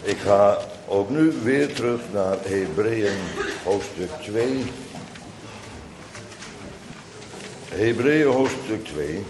Ik ga ook nu weer terug naar Hebreeën hoofdstuk 2. Hebreeën hoofdstuk 2.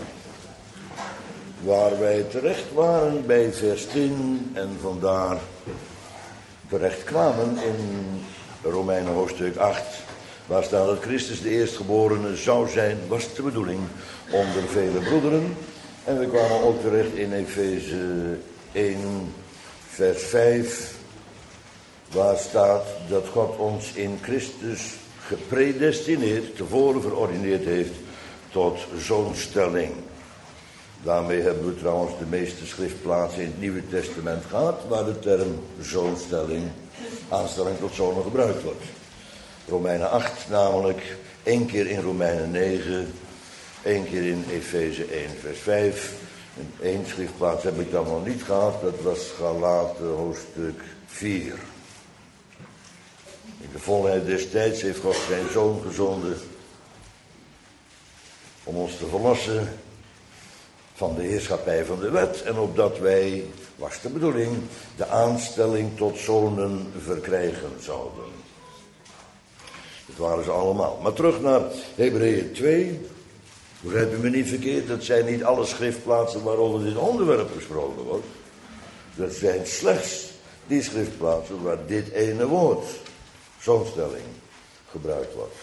Waar wij terecht waren bij vers 10 en vandaar terecht kwamen in Romeinen hoofdstuk 8. Waar staat dat Christus de eerstgeborene zou zijn, was de bedoeling, onder vele broederen. En we kwamen ook terecht in Efeze 1 vers 5. Waar staat dat God ons in Christus gepredestineerd, tevoren verordineerd heeft tot zoonstelling. Daarmee hebben we trouwens de meeste schriftplaatsen in het Nieuwe Testament gehad, waar de term zoonstelling, aanstelling tot zonen gebruikt wordt. Romeinen 8 namelijk, 1 keer in Romeinen 9, 1 keer in Efeze 1 vers 5. En 1 schriftplaats heb ik dan nog niet gehad, dat was Galaten hoofdstuk 4. In de volheid des tijds heeft God zijn zoon gezonden om ons te verlossen van de heerschappij van de wet. En opdat wij, was de bedoeling, de aanstelling tot zonen verkrijgen zouden. Dat waren ze allemaal. Maar terug naar Hebreeën 2. Begrijp u me niet verkeerd, dat zijn niet alle schriftplaatsen waarover dit onderwerp gesproken wordt. Dat zijn slechts die schriftplaatsen waar dit ene woord, zoonstelling, gebruikt wordt.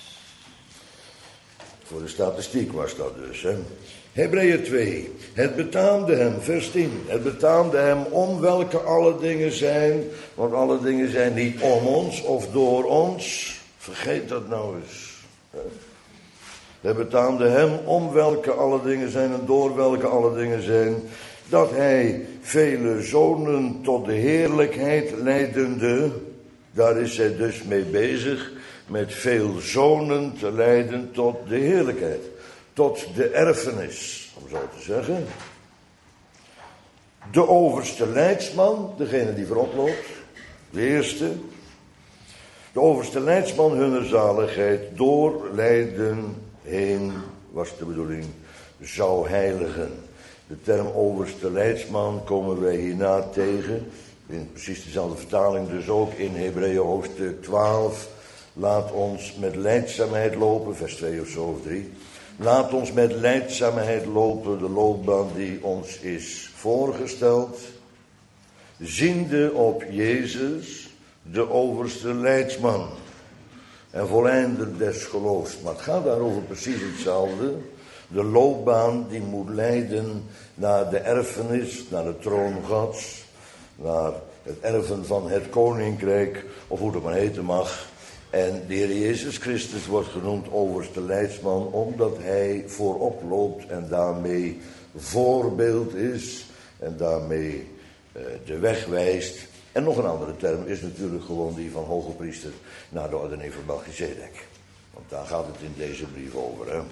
Voor de statistiek was dat dus. Hebreeën 2. Het betaamde hem, vers 10. Het betaamde hem om welke alle dingen zijn. Want alle dingen zijn niet om ons of door ons. Vergeet dat nou eens. Het betaamde hem om welke alle dingen zijn en door welke alle dingen zijn. Dat hij vele zonen tot de heerlijkheid leidende. Daar is hij dus mee bezig. Met veel zonen te leiden tot de heerlijkheid. Tot de erfenis, om zo te zeggen. De overste leidsman, degene die voorop loopt. De eerste. De overste leidsman hunner zaligheid door lijden heen, was de bedoeling, zou heiligen. De term overste leidsman komen wij hierna tegen. In precies dezelfde vertaling dus ook in Hebreeën hoofdstuk 12. Laat ons met lijdzaamheid lopen, vers 2 of zo of 3. Laat ons met lijdzaamheid lopen, de loopbaan die ons is voorgesteld. Ziende op Jezus, de overste leidsman. En voleinder des geloofs. Maar het gaat daarover precies hetzelfde. De loopbaan die moet leiden naar de erfenis, naar de troon Gods. Naar het erven van het koninkrijk, of hoe dat maar heten mag. En de Heer Jezus Christus wordt genoemd overste leidsman, omdat hij voorop loopt en daarmee voorbeeld is. En daarmee de weg wijst. En nog een andere term is natuurlijk gewoon die van hoge priester naar de ordening van Melchizedek. Want daar gaat het in deze brief over. Hè?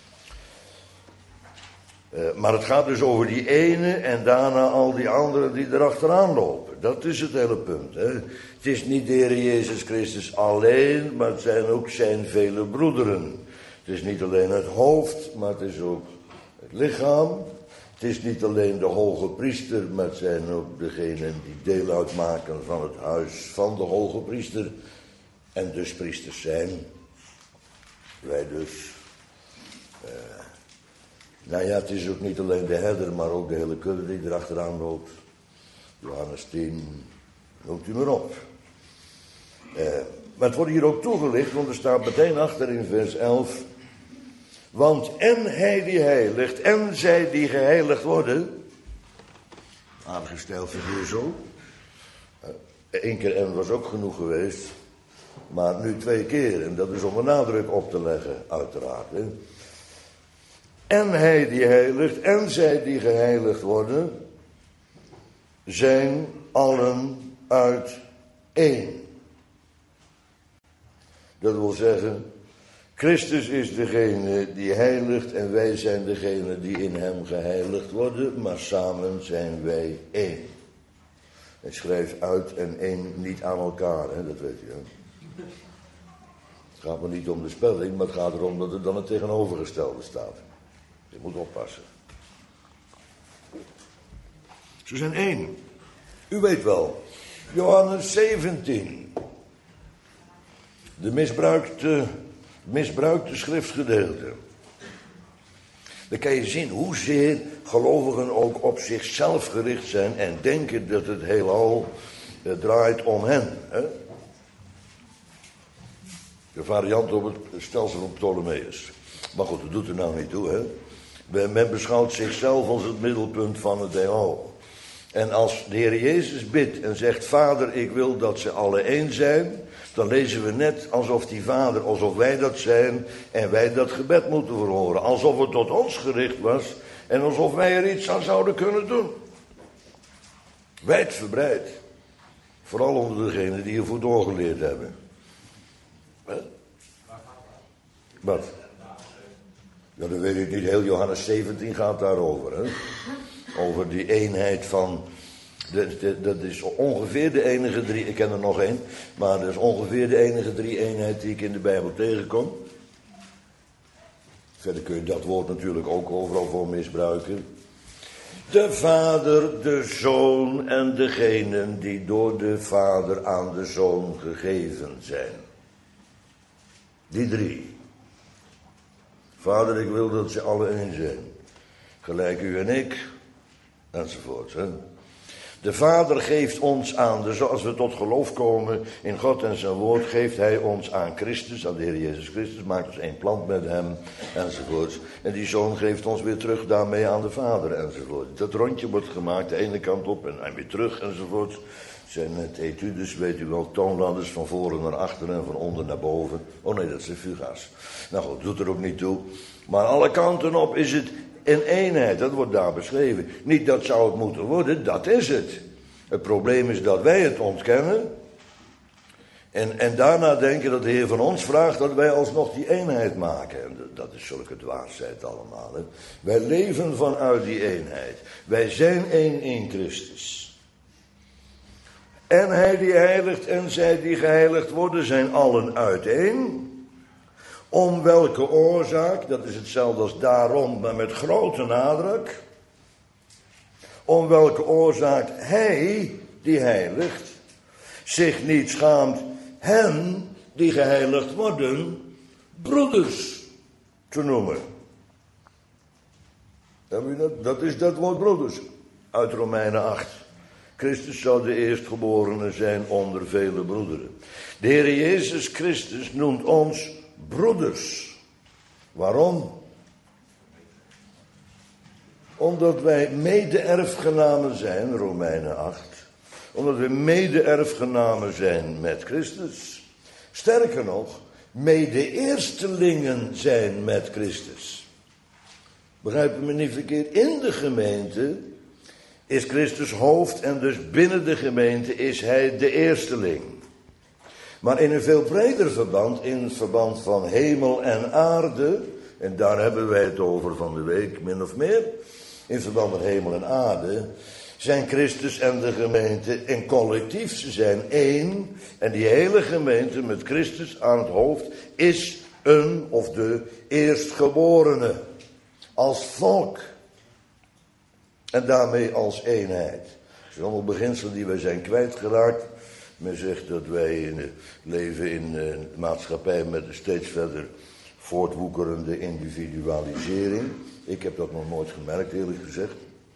Maar het gaat dus over die ene en daarna al die anderen die erachteraan lopen. Dat is het hele punt. Hè? Het is niet de Heer Jezus Christus alleen, maar het zijn ook zijn vele broederen. Het is niet alleen het hoofd, maar het is ook het lichaam. Het is niet alleen de hoge priester, maar het zijn ook degenen die deel uitmaken van het huis van de hoge priester. En dus priesters zijn. Wij dus. Nou ja, het is ook niet alleen de herder, maar ook de hele kudde die erachteraan loopt. Johannes 10, noemt u maar op. Maar het wordt hier ook toegelicht, want er staat meteen achter in vers 11... Want en hij die heiligt, en zij die geheiligd worden. Aardige stijlfiguur zo. 1 keer en was ook genoeg geweest. Maar nu 2 keer. En dat is om een nadruk op te leggen, uiteraard. Hè. En hij die heiligt, en zij die geheiligd worden. Zijn allen uit één. Dat wil zeggen, Christus is degene die heiligt en wij zijn degene die in hem geheiligd worden, maar samen zijn wij één. Hij schrijft uit en één niet aan elkaar, hè, dat weet je. Hè. Het gaat me niet om de spelling, maar het gaat erom dat er dan het tegenovergestelde staat. Je moet oppassen. Ze zijn één. U weet wel, Johannes 17. De misbruikte schriftgedeelte. Dan kan je zien hoezeer gelovigen ook op zichzelf gericht zijn en denken dat het heelal draait om hen. Hè? De variant op het stelsel van Ptolemeus. Maar goed, dat doet er nou niet toe. Hè? Men beschouwt zichzelf als het middelpunt van het heelal. En als de Heer Jezus bidt en zegt, Vader, ik wil dat ze alle één zijn, dan lezen we net alsof die Vader, alsof wij dat zijn en wij dat gebed moeten verhoren. Alsof het tot ons gericht was en alsof wij er iets aan zouden kunnen doen. Wijdverbreid. Vooral onder degenen die ervoor doorgeleerd hebben. Wat? Ja, dat weet ik niet. Heel Johannes 17 gaat daarover. Hè? Over die eenheid van... Dat is ongeveer de enige drie... Ik ken er nog één. Maar dat is ongeveer de enige drie eenheid die ik in de Bijbel tegenkom. Verder kun je dat woord natuurlijk ook overal voor misbruiken. De Vader, de Zoon en degenen die door de Vader aan de Zoon gegeven zijn. Die drie. Vader, ik wil dat ze alle één zijn. Gelijk u en ik. Enzovoort. Hè. De Vader geeft ons aan, dus als we tot geloof komen in God en zijn woord, geeft hij ons aan Christus, aan de Heer Jezus Christus, maakt ons één plant met hem, enzovoort. En die Zoon geeft ons weer terug daarmee aan de Vader, enzovoort. Dat rondje wordt gemaakt, de ene kant op en weer terug, enzovoort. Zijn het etudes, weet u wel, toonladders van voren naar achteren en van onder naar boven. Oh nee, dat is de fuga's. Nou goed, doet er ook niet toe. Maar alle kanten op is het in eenheid, dat wordt daar beschreven. Niet dat zou het moeten worden, dat is het. Het probleem is dat wij het ontkennen. En daarna denken dat de Heer van ons vraagt dat wij alsnog die eenheid maken. En dat is zulke dwaasheid allemaal. Hè. Wij leven vanuit die eenheid. Wij zijn één in Christus. En hij die heiligt en zij die geheiligd worden zijn allen uiteen. Om welke oorzaak, dat is hetzelfde als daarom, maar met grote nadruk. Om welke oorzaak hij, die heiligt, zich niet schaamt hen, die geheiligd worden, broeders te noemen. Hebben we dat? Dat is dat woord broeders, uit Romeinen 8. Christus zou de eerstgeborene zijn onder vele broederen. De Heer Jezus Christus noemt ons broeders. Waarom? Omdat wij mede-erfgenamen zijn, Romeinen 8. Omdat we mede-erfgenamen zijn met Christus. Sterker nog, mede-eerstelingen zijn met Christus. Begrijp me niet verkeerd, in de gemeente is Christus hoofd en dus binnen de gemeente is hij de eersteling. Maar in een veel breder verband, in het verband van hemel en aarde, en daar hebben wij het over van de week min of meer, in het verband van hemel en aarde, zijn Christus en de gemeente in collectief, ze zijn één, en die hele gemeente met Christus aan het hoofd is een of de eerstgeborene, als volk. En daarmee als eenheid. Het zijn allemaal beginselen die wij zijn kwijtgeraakt. Men zegt dat wij leven in een maatschappij met een steeds verder voortwoekerende individualisering. Ik heb dat nog nooit gemerkt, eerlijk gezegd.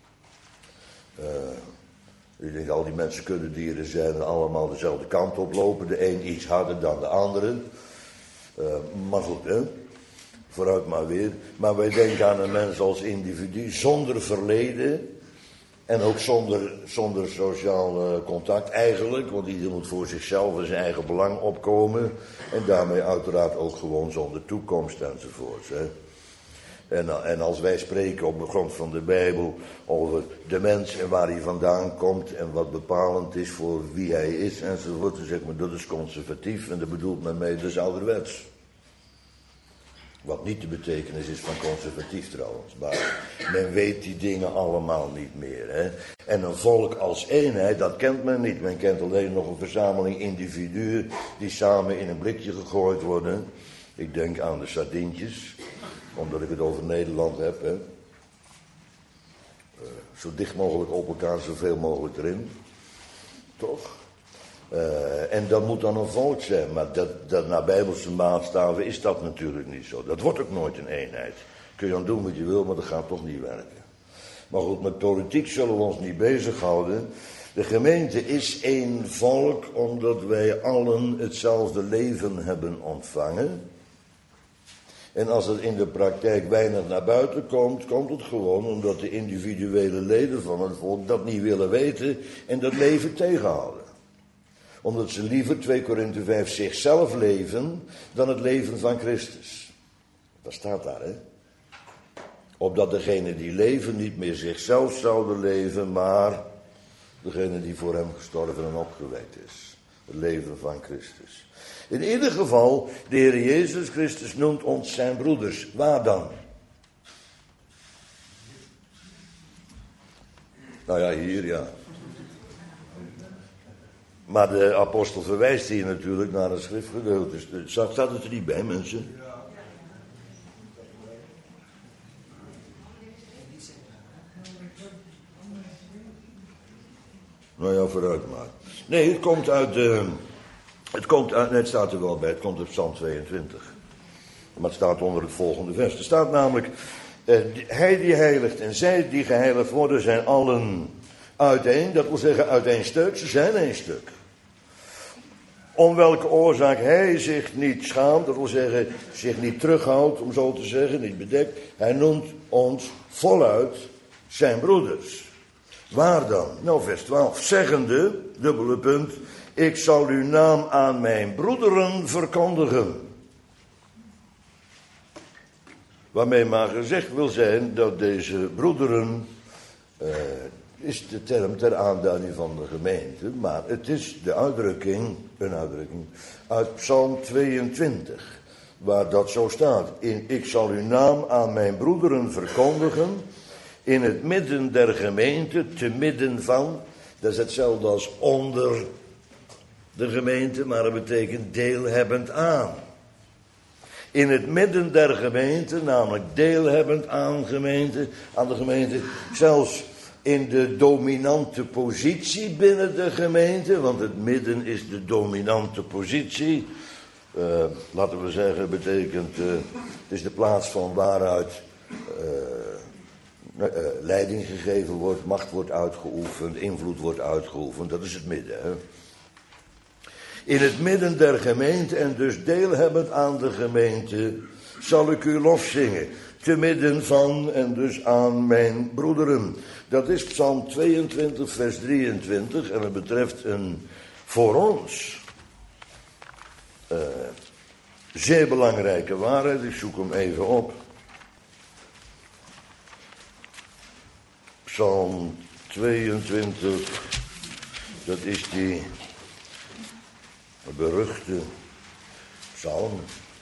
Ik denk al die mensen kunnen dieren zijn en allemaal dezelfde kant op lopen. De een iets harder dan de andere. Maar goed, hè. Vooruit maar weer. Maar wij denken aan een mens als individu zonder verleden. En ook zonder sociaal contact eigenlijk. Want ieder moet voor zichzelf en zijn eigen belang opkomen. En daarmee uiteraard ook gewoon zonder toekomst enzovoort. Hè. En als wij spreken op de grond van de Bijbel over de mens en waar hij vandaan komt en wat bepalend is voor wie hij is enzovoort. Dan zeg maar dat is conservatief en dat bedoelt men mee, dat is ouderwets. Wat niet de betekenis is van conservatief trouwens. Maar men weet die dingen allemaal niet meer. Hè? En een volk als eenheid, dat kent men niet. Men kent alleen nog een verzameling individuen die samen in een blikje gegooid worden. Ik denk aan de sardientjes, omdat ik het over Nederland heb. Hè? Zo dicht mogelijk op elkaar, zoveel mogelijk erin. Toch? En dat moet dan een volk zijn, maar dat naar Bijbelse maatstaven is dat natuurlijk niet zo. Dat wordt ook nooit een eenheid. Kun je dan doen wat je wil, maar dat gaat toch niet werken. Maar goed, met politiek zullen we ons niet bezighouden. De gemeente is één volk omdat wij allen hetzelfde leven hebben ontvangen. En als het in de praktijk weinig naar buiten komt, komt het gewoon omdat de individuele leden van het volk dat niet willen weten en dat leven tegenhouden. Omdat ze liever, 2 Korinthe 5, zichzelf leven dan het leven van Christus. Dat staat daar, hè. Opdat degenen die leven niet meer zichzelf zouden leven, maar degene die voor hem gestorven en opgewekt is. Het leven van Christus. In ieder geval, de Heer Jezus Christus noemt ons zijn broeders. Waar dan? Nou ja, hier ja. Maar de apostel verwijst hier natuurlijk naar het schriftgedeelte. Staat het er niet bij, mensen? Nou ja, vooruit maar. Nee, het komt uit, het staat er wel bij, het komt uit Psalm 22. Maar het staat onder het volgende vers. Er staat namelijk, hij die heiligt en zij die geheiligd worden zijn allen uiteen. Dat wil zeggen uit één stuk, ze zijn één stuk. Om welke oorzaak hij zich niet schaamt, dat wil zeggen zich niet terughoudt, om zo te zeggen, niet bedekt. Hij noemt ons voluit zijn broeders. Waar dan? Nou, vers 12. Zeggende, dubbele punt, ik zal uw naam aan mijn broederen verkondigen. Waarmee maar gezegd wil zijn dat deze broederen, is de term ter aanduiding van de gemeente, maar het is een uitdrukking uit Psalm 22, waar dat zo staat. Ik zal uw naam aan mijn broederen verkondigen, in het midden der gemeente, te midden van, dat is hetzelfde als onder de gemeente, maar dat betekent deelhebbend aan. In het midden der gemeente, namelijk deelhebbend aan de gemeente, zelfs in de dominante positie binnen de gemeente, want het midden is de dominante positie. Laten we zeggen, betekent, het is de plaats van waaruit leiding gegeven wordt, macht wordt uitgeoefend, invloed wordt uitgeoefend, dat is het midden. Hè? In het midden der gemeente en dus deelhebbend aan de gemeente zal ik u lof zingen. Te midden van en dus aan mijn broederen. Dat is Psalm 22 vers 23 en het betreft een voor ons zeer belangrijke waarheid. Ik zoek hem even op. Psalm 22, dat is die beruchte psalm.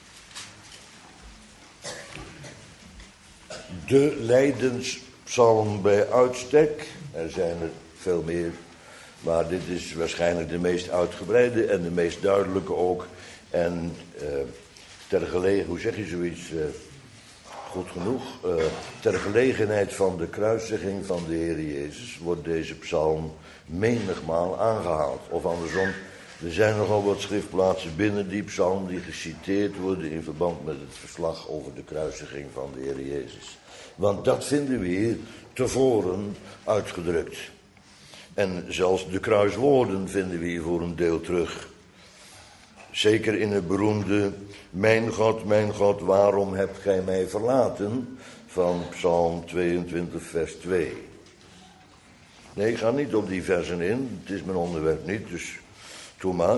De lijdenspsalm bij uitstek. Er zijn er veel meer, maar dit is waarschijnlijk de meest uitgebreide en de meest duidelijke ook. En ter gelegenheid, hoe zeg je zoiets, goed genoeg, ter gelegenheid van de kruisiging van de Heer Jezus wordt deze psalm menigmaal aangehaald. Of andersom, er zijn nogal wat schriftplaatsen binnen die psalm die geciteerd worden in verband met het verslag over de kruisiging van de Heer Jezus. Want dat vinden we hier tevoren uitgedrukt. En zelfs de kruiswoorden vinden we hier voor een deel terug. Zeker in het beroemde, mijn God, waarom hebt gij mij verlaten? Van Psalm 22 vers 2. Nee, ik ga niet op die versen in, het is mijn onderwerp niet, dus doe maar.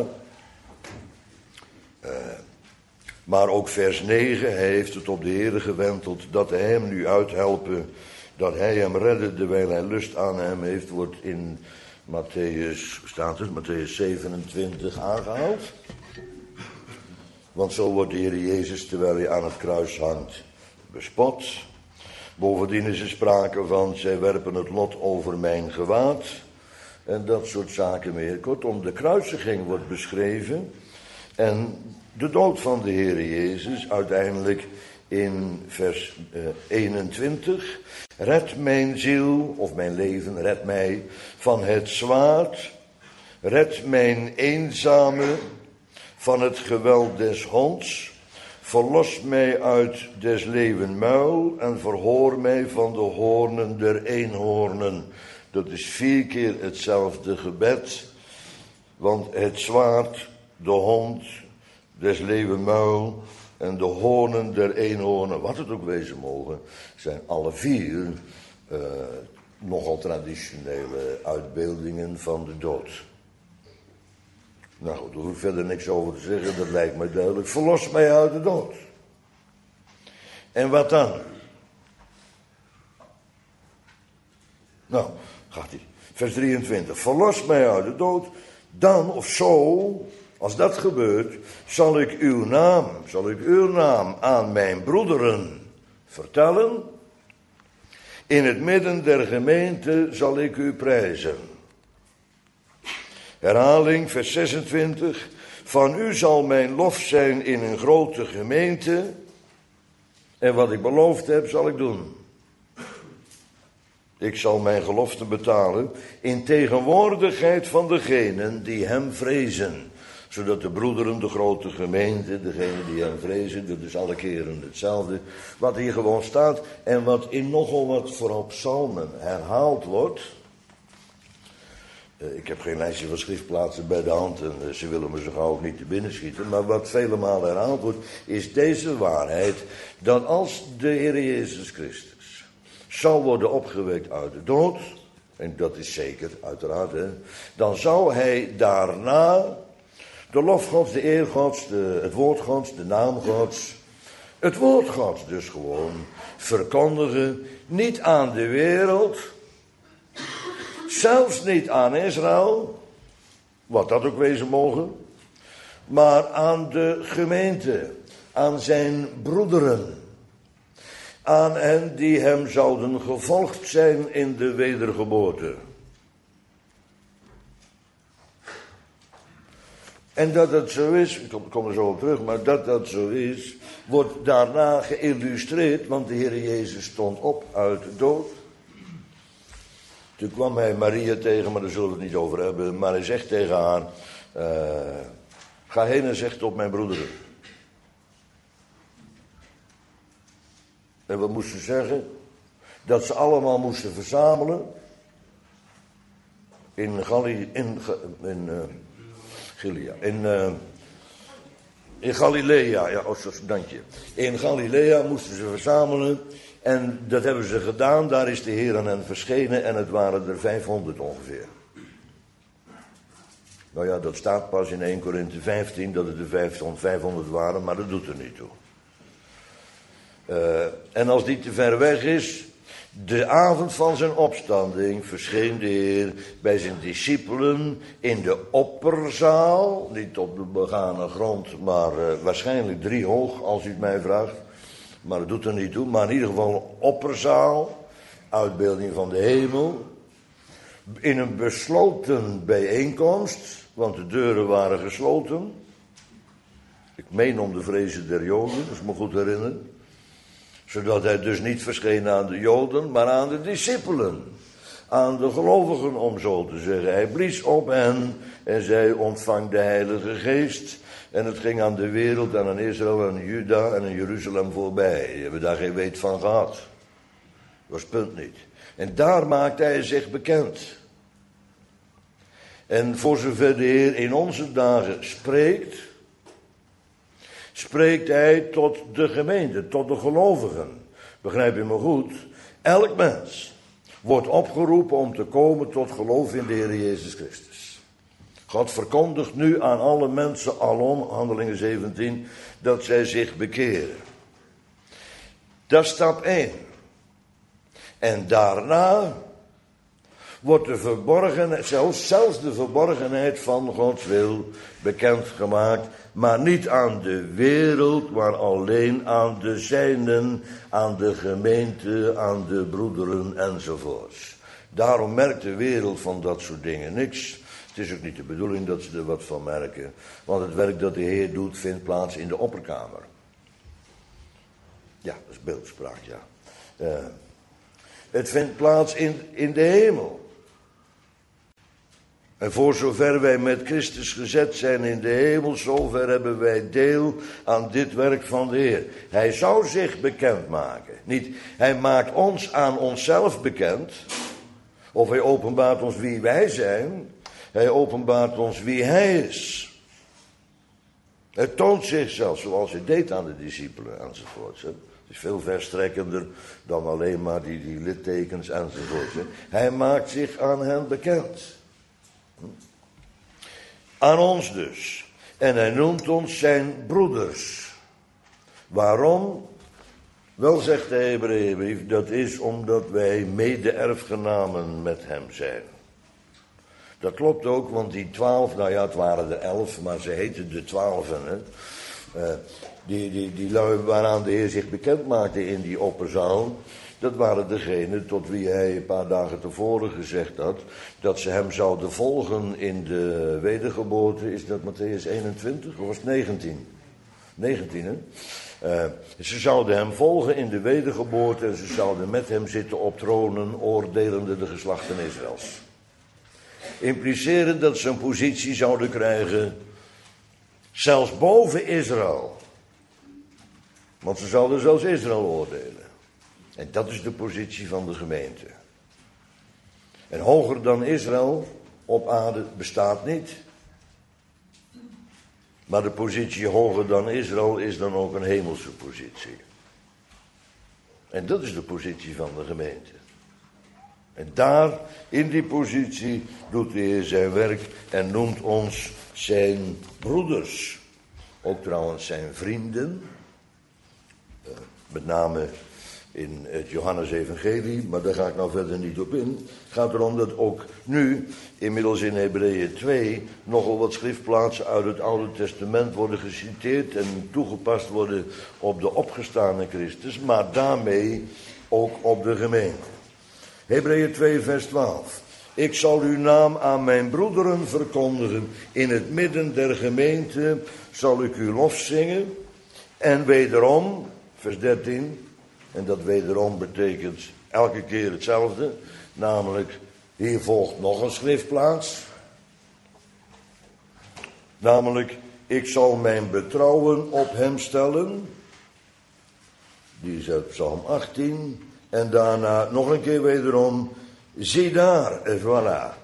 Maar ook vers 9, hij heeft het op de Heere gewenteld, dat hij hem nu uithelpen, dat hij hem redde, terwijl hij lust aan hem heeft, wordt in Matthäus 27 aangehaald. Want zo wordt de Heer Jezus, terwijl hij aan het kruis hangt, bespot. Bovendien is er sprake van, zij werpen het lot over mijn gewaad. En dat soort zaken meer. Kortom, de kruisiging wordt beschreven. En de dood van de Heer Jezus, uiteindelijk in vers 21. Red mijn ziel, of mijn leven, red mij van het zwaard, Red mijn eenzame van het geweld des honds. Verlos mij uit des leeuwen muil en verhoor mij van de hoornen der eenhoornen. Dat is 4 keer hetzelfde gebed. Want het zwaard, de hond, des leeuwen muil en de hoornen der eenhoornen, wat het ook wezen mogen, zijn alle 4 nogal traditionele uitbeeldingen van de dood. Nou goed, daar hoef ik verder niks over te zeggen, dat lijkt mij duidelijk. Verlos mij uit de dood. En wat dan? Nou, gaat hij. Vers 23. Verlos mij uit de dood. Dan of zo, als dat gebeurt, zal ik uw naam aan mijn broederen vertellen. In het midden der gemeente zal ik u prijzen. Herhaling, vers 26. Van u zal mijn lof zijn in een grote gemeente. En wat ik beloofd heb, zal ik doen. Ik zal mijn gelofte betalen in tegenwoordigheid van degenen die hem vrezen. Zodat de broederen, de grote gemeente, degenen die hem vrezen, dat is alle keren hetzelfde. Wat hier gewoon staat en wat in nogal wat vooral psalmen herhaald wordt. Ik heb geen lijstje van schriftplaatsen bij de hand en ze willen me zo gauw ook niet te binnen schieten. Maar wat vele malen herhaald wordt, is deze waarheid. Dat als de Heer Jezus Christus zou worden opgewekt uit de dood, en dat is zeker, uiteraard, dan zou hij daarna de lof Gods, de eer Gods, het woord Gods, de naam Gods, het woord Gods dus gewoon verkondigen, niet aan de wereld, zelfs niet aan Israël, wat dat ook wezen mogen, maar aan de gemeente, aan zijn broederen, aan hen die hem zouden gevolgd zijn in de wedergeboorte. En dat dat zo is, ik kom er zo op terug, maar dat dat zo is, wordt daarna geïllustreerd, want de Heer Jezus stond op uit de dood. Toen kwam hij Maria tegen, maar daar zullen we het niet over hebben, maar hij zegt tegen haar, ga heen en zeg tot mijn broederen. En wat moest ze zeggen? Dat ze allemaal moesten verzamelen in Galilea, ja, dank je. In Galilea moesten ze verzamelen en dat hebben ze gedaan. Daar is de Heer aan hen verschenen en het waren er 500 ongeveer. Nou ja, dat staat pas in 1 Korinthe 15 dat het er 500 waren, maar dat doet er niet toe. En als die te ver weg is, de avond van zijn opstanding verscheen de Heer bij zijn discipelen in de opperzaal, niet op de begane grond, maar waarschijnlijk 3 hoog als u het mij vraagt, maar dat doet er niet toe, maar in ieder geval opperzaal, uitbeelding van de hemel, in een besloten bijeenkomst, want de deuren waren gesloten, ik meen om de vrezen der Joden, dat is me goed herinneren. Zodat hij dus niet verscheen aan de Joden, maar aan de discipelen. Aan de gelovigen, om zo te zeggen. Hij blies op hen en zei, ontvang de Heilige Geest. En het ging aan de wereld en aan Israël en aan Juda en aan Jeruzalem voorbij. Die hebben daar geen weet van gehad. Dat was het punt niet. En daar maakte hij zich bekend. En voor zover de Heer in onze dagen spreekt hij tot de gemeente, tot de gelovigen. Begrijp je me goed? Elk mens wordt opgeroepen om te komen tot geloof in de Heer Jezus Christus. God verkondigt nu aan alle mensen alom, Handelingen 17, dat zij zich bekeren. Dat is stap 1. En daarna wordt de verborgenheid, zelfs de verborgenheid van Gods wil bekendgemaakt, maar niet aan de wereld, maar alleen aan de zijnen, aan de gemeente, aan de broederen enzovoorts. Daarom merkt de wereld van dat soort dingen niks. Het is ook niet de bedoeling dat ze er wat van merken, want het werk dat de Heer doet vindt plaats in de opperkamer. Ja, dat is beeldspraak, ja. Het vindt plaats in de hemel. En voor zover wij met Christus gezet zijn in de hemel, zover hebben wij deel aan dit werk van de Heer. Hij zou zich bekendmaken. Niet, hij maakt ons aan onszelf bekend. Of hij openbaart ons wie wij zijn. Hij openbaart ons wie hij is. Hij toont zichzelf zoals hij deed aan de discipelen enzovoort. Het is veel verstrekkender dan alleen maar die littekens enzovoort. Hij maakt zich aan hen bekend. Aan ons dus. En hij noemt ons zijn broeders. Waarom? Wel, zegt de Hebreeënbrief, dat is omdat wij mede-erfgenamen met hem zijn. Dat klopt ook, want die 12, nou ja, het waren er 11, maar ze heten de 12. Die lui waaraan de Heer zich bekend maakte in die opperzaal, dat waren degenen tot wie hij een paar dagen tevoren gezegd had dat ze hem zouden volgen in de wedergeboorte. Is dat Mattheüs 21 of was het 19? 19, hè? Ze zouden hem volgen in de wedergeboorte en ze zouden met hem zitten op tronen, oordelende de geslachten Israëls. Implicerend dat ze een positie zouden krijgen, zelfs boven Israël. Want ze zouden zelfs Israël oordelen. En dat is de positie van de gemeente. En hoger dan Israël op aarde bestaat niet. Maar de positie hoger dan Israël is dan ook een hemelse positie. En dat is de positie van de gemeente. En daar, in die positie, doet de Heer zijn werk en noemt ons zijn broeders. Ook trouwens zijn vrienden. Met name in het Johannes-evangelie, maar daar ga ik nou verder niet op in. Het gaat erom dat ook nu, inmiddels in Hebreeën 2, nogal wat schriftplaatsen uit het Oude Testament worden geciteerd en toegepast worden op de opgestane Christus, maar daarmee ook op de gemeente. Hebreeën 2, vers 12. Ik zal uw naam aan mijn broederen verkondigen. In het midden der gemeente zal ik uw lof zingen. En wederom, vers 13... En dat wederom betekent elke keer hetzelfde. Namelijk, hier volgt nog een schriftplaats. Namelijk, ik zal mijn betrouwen op hem stellen. Die is uit Psalm 18. En daarna nog een keer wederom, zie daar, voilà.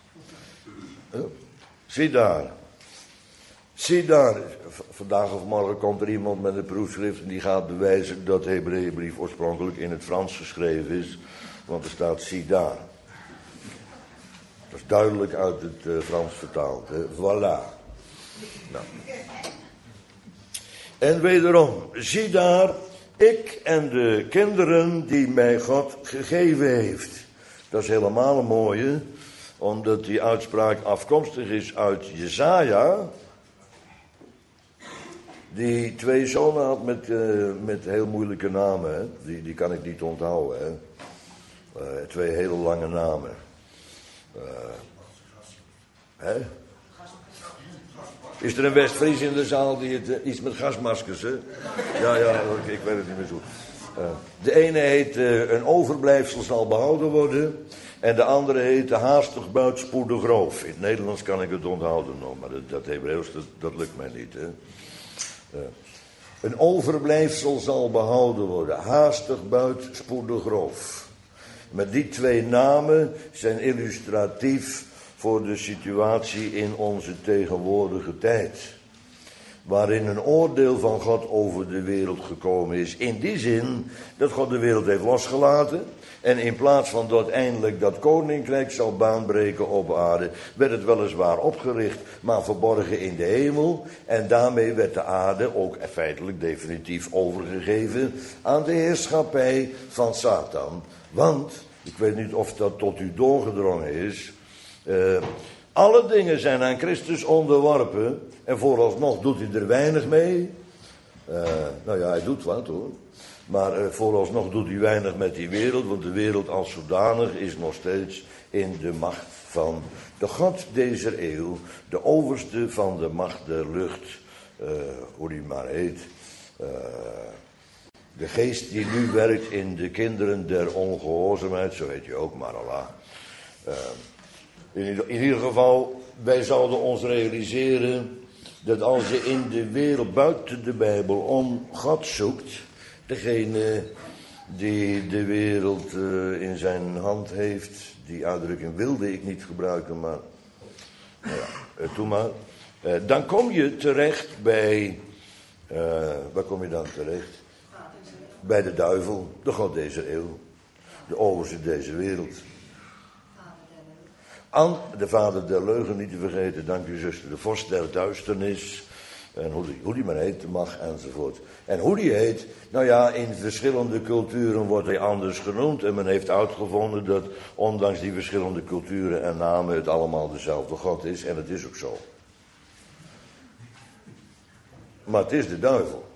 Zie daar. Zie daar, vandaag of morgen komt er iemand met een proefschrift en die gaat bewijzen dat de Hebreeënbrief oorspronkelijk in het Frans geschreven is, want er staat zie daar. Dat is duidelijk uit het Frans vertaald, hè? Voilà. Nou. En wederom, zie daar, ik en de kinderen die mij God gegeven heeft. Dat is helemaal een mooie, omdat die uitspraak afkomstig is uit Jesaja, die 2 zonen had met heel moeilijke namen. Hè? Die kan ik niet onthouden. Hè? 2 hele lange namen. Hè? Is er een West-Fries in de zaal die het... iets met gasmaskers, hè? Ja, ik weet het niet meer zo. De ene heet een overblijfsel zal behouden worden. En de andere heet haastig buit spoedig roof. In het Nederlands kan ik het onthouden nog, maar dat Hebreeuws, dat lukt mij niet, hè? Een overblijfsel zal behouden worden. Haastig buit, spoedig roof. Maar die 2 namen zijn illustratief voor de situatie in onze tegenwoordige tijd. Waarin een oordeel van God over de wereld gekomen is. In die zin dat God de wereld heeft losgelaten. En in plaats van dat eindelijk dat koninkrijk zal baanbreken op aarde, werd het weliswaar opgericht, maar verborgen in de hemel. En daarmee werd de aarde ook feitelijk definitief overgegeven aan de heerschappij van Satan. Want, ik weet niet of dat tot u doorgedrongen is, alle dingen zijn aan Christus onderworpen en vooralsnog doet hij er weinig mee. Nou ja, hij doet wat hoor. Maar vooralsnog doet hij weinig met die wereld, want de wereld als zodanig is nog steeds in de macht van de God deze eeuw, de overste van de macht der lucht, hoe die maar heet. De geest die nu werkt in de kinderen der ongehoorzaamheid, zo heet je ook, maar Allah. In ieder geval, wij zouden ons realiseren dat als je in de wereld buiten de Bijbel om God zoekt, degene die de wereld in zijn hand heeft, die uitdrukking wilde ik niet gebruiken, maar nou ja, doe maar. Dan kom je terecht bij, waar kom je dan terecht? Bij de duivel, de god deze eeuw, de overste deze wereld. De vader der leugen niet te vergeten, dank u zuster, de vorst der duisternis, en hoe die maar heet mag, enzovoort. En hoe die heet, nou ja, in verschillende culturen wordt hij anders genoemd. En men heeft uitgevonden dat, ondanks die verschillende culturen en namen, het allemaal dezelfde God is. En het is ook zo. Maar het is de duivel.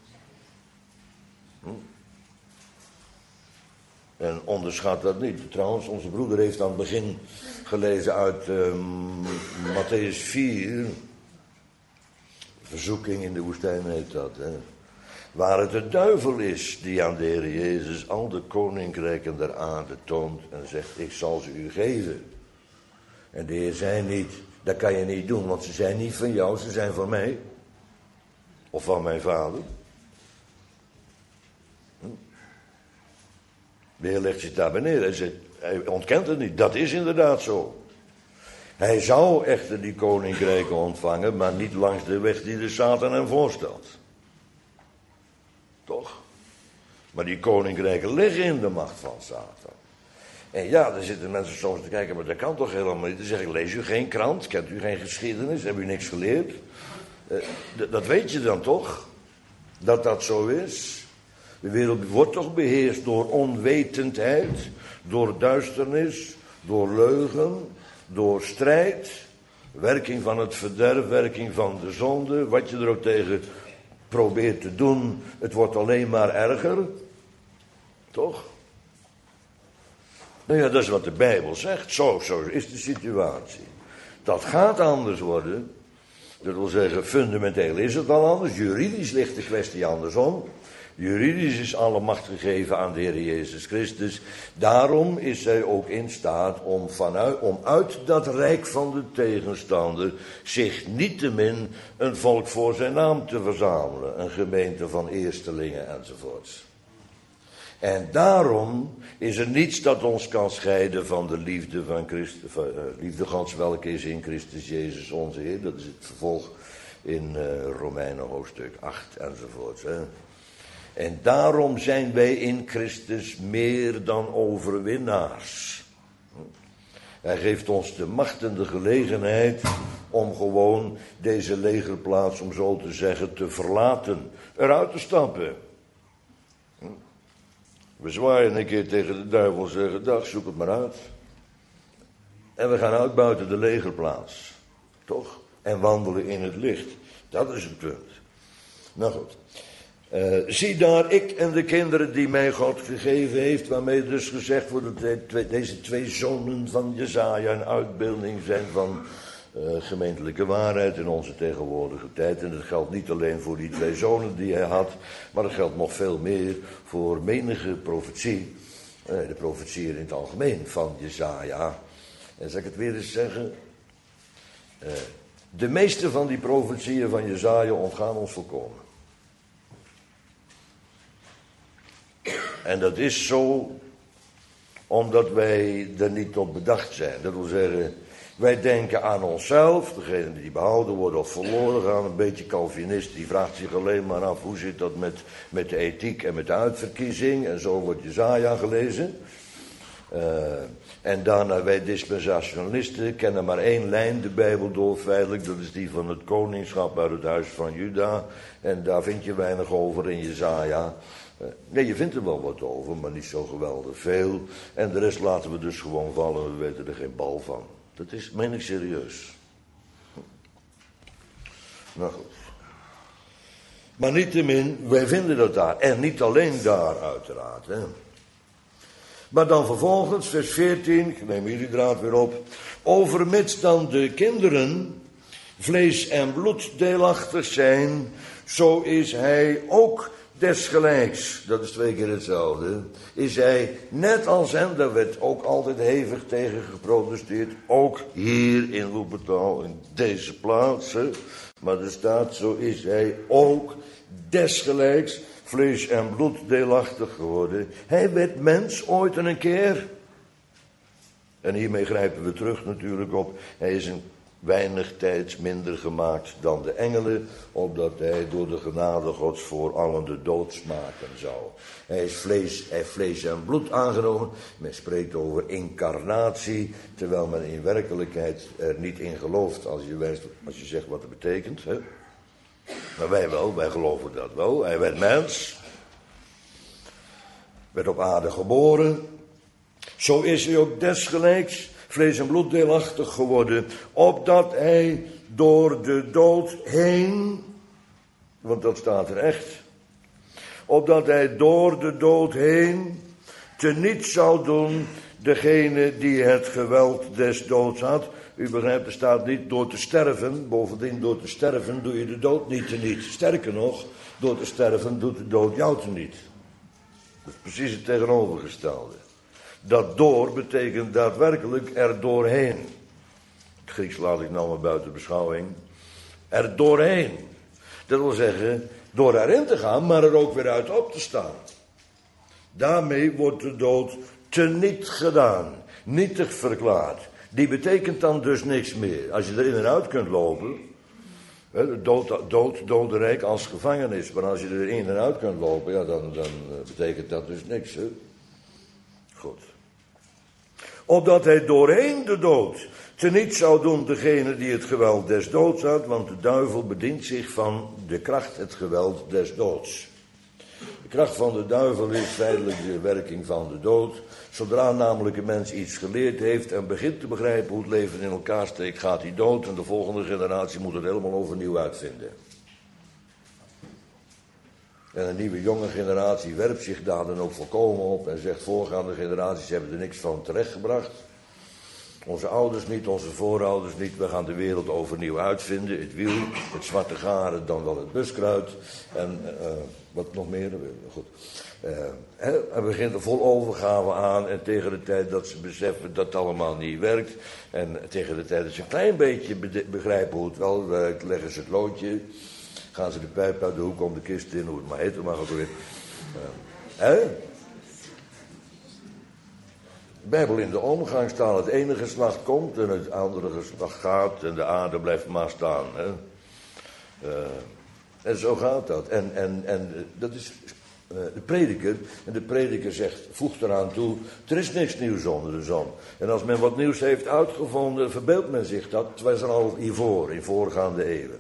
En onderschat dat niet. Trouwens, onze broeder heeft aan het begin gelezen uit Mattheüs 4. Verzoeking in de woestijn heet dat. Hè? Waar het de duivel is die aan de Heer Jezus al de koninkrijken der aarde toont en zegt, ik zal ze u geven. En de Heer zei niet, dat kan je niet doen, want ze zijn niet van jou, ze zijn van mij. Of van mijn vader. De Heer legt zich daar beneden. Hij ontkent het niet. Dat is inderdaad zo. Hij zou echter die koninkrijken ontvangen, maar niet langs de weg die de Satan hem voorstelt. Toch? Maar die koninkrijken liggen in de macht van Satan. En ja, daar zitten mensen soms te kijken, maar dat kan toch helemaal niet. Dan zeg ik, lees u geen krant? Kent u geen geschiedenis? Heb u niks geleerd? Dat weet je dan toch? Dat dat zo is? De wereld wordt toch beheerst door onwetendheid, door duisternis, door leugen, door strijd, werking van het verderf, werking van de zonde, wat je er ook tegen probeert te doen, het wordt alleen maar erger. Toch? Nou ja, dat is wat de Bijbel zegt. Zo is de situatie. Dat gaat anders worden. Dat wil zeggen, fundamenteel is het al anders. Juridisch ligt de kwestie andersom. Juridisch is alle macht gegeven aan de Heer Jezus Christus. Daarom is zij ook in staat om uit dat rijk van de tegenstander zich niettemin een volk voor zijn naam te verzamelen. Een gemeente van eerstelingen enzovoorts. En daarom is er niets dat ons kan scheiden van de liefde van Christus, liefde Gods welke is in Christus Jezus onze Heer. Dat is het vervolg in Romeinen hoofdstuk 8 enzovoorts. Hè. En daarom zijn wij in Christus meer dan overwinnaars. Hij geeft ons de macht en de gelegenheid om gewoon deze legerplaats, om zo te zeggen, te verlaten. Eruit te stappen. We zwaaien een keer tegen de duivel en zeggen, dag, zoek het maar uit. En we gaan uit buiten de legerplaats. Toch? En wandelen in het licht. Dat is het punt. Nou goed. Zie daar, ik en de kinderen die mij God gegeven heeft, waarmee dus gezegd wordt dat deze twee zonen van Jesaja een uitbeelding zijn van gemeentelijke waarheid in onze tegenwoordige tijd. En dat geldt niet alleen voor die twee zonen die hij had, maar dat geldt nog veel meer voor menige profetie. De profetie in het algemeen van Jesaja. En zal ik het weer eens zeggen? De meeste van die profetieën van Jesaja ontgaan ons volkomen. En dat is zo omdat wij er niet op bedacht zijn. Dat wil zeggen, wij denken aan onszelf, degenen die behouden worden of verloren gaan. Een beetje Calvinist, die vraagt zich alleen maar af, hoe zit dat met de ethiek en met de uitverkiezing. En zo wordt Jesaja gelezen. En daarna wij dispensationalisten kennen maar één lijn de Bijbel door feitelijk. Dat is die van het koningschap uit het huis van Juda. En daar vind je weinig over in Jesaja. Nee, je vindt er wel wat over, maar niet zo geweldig veel. En de rest laten we dus gewoon vallen, we weten er geen bal van. Dat meen ik serieus. Nou goed. Maar niettemin, wij vinden dat daar. En niet alleen daar, uiteraard. Hè. Maar dan vervolgens, vers 14, ik neem jullie draad weer op. Overmits dan de kinderen vlees en bloed deelachtig zijn, zo is hij ook desgelijks, dat is 2 keer hetzelfde, is hij net als hem, daar werd ook altijd hevig tegen geprotesteerd, ook hier in Wuppertal, in deze plaatsen, maar er staat, zo is hij ook desgelijks vlees en bloed deelachtig geworden. Hij werd mens ooit en een keer. En hiermee grijpen we terug natuurlijk op, hij is een weinig tijds minder gemaakt dan de engelen, opdat hij door de genade Gods voor allen de dood smaken zou. Hij heeft vlees en bloed aangenomen. Men spreekt over incarnatie, terwijl men in werkelijkheid er niet in gelooft als je zegt wat het betekent. Hè? Maar wij wel, wij geloven dat wel. Hij werd mens, werd op aarde geboren. Zo is hij ook desgelijks vlees en bloed deelachtig geworden, opdat hij door de dood heen, want dat staat er echt, opdat hij door de dood heen teniet zou doen degene die het geweld des doods had. U begrijpt, er staat niet door te sterven, bovendien door te sterven doe je de dood niet teniet. Sterker nog, door te sterven doet de dood jou teniet. Dat is precies het tegenovergestelde. Dat door betekent daadwerkelijk er doorheen. Het Grieks laat ik nou maar buiten beschouwing. Er doorheen. Dat wil zeggen, door erin te gaan, maar er ook weer uit op te staan. Daarmee wordt de dood teniet gedaan. Nietig verklaard. Die betekent dan dus niks meer. Als je er in en uit kunt lopen. Dodenrijk als gevangenis. Maar als je er in en uit kunt lopen, ja, dan betekent dat dus niks. Hè? Goed. Opdat hij doorheen de dood teniet zou doen degene die het geweld des doods had, want de duivel bedient zich van de kracht, het geweld des doods. De kracht van de duivel is feitelijk de werking van de dood. Zodra namelijk een mens iets geleerd heeft en begint te begrijpen hoe het leven in elkaar steekt, gaat hij dood en de volgende generatie moet het helemaal overnieuw uitvinden. En een nieuwe jonge generatie werpt zich daar dan ook volkomen op en zegt, voorgaande generaties hebben er niks van terechtgebracht. Onze ouders niet, onze voorouders niet. We gaan de wereld overnieuw uitvinden. Het wiel, het zwarte garen, dan wel het buskruid. En wat nog meer? Goed. En begint er vol overgave aan. En tegen de tijd dat ze beseffen dat het allemaal niet werkt. En tegen de tijd dat ze een klein beetje begrijpen hoe het wel werkt, leggen ze het loodje. Gaan ze de pijp uit de hoek om de kist in, hoe het maar heet, mag ook weer. Bijbel in de omgangstaal, het ene geslacht komt en het andere geslacht gaat en de aarde blijft maar staan. Hè? En zo gaat dat. En dat is de prediker. En de prediker zegt, voegt eraan toe, er is niks nieuws onder de zon. En als men wat nieuws heeft uitgevonden, verbeeldt men zich dat. Het was er al hiervoor, in voorgaande eeuwen.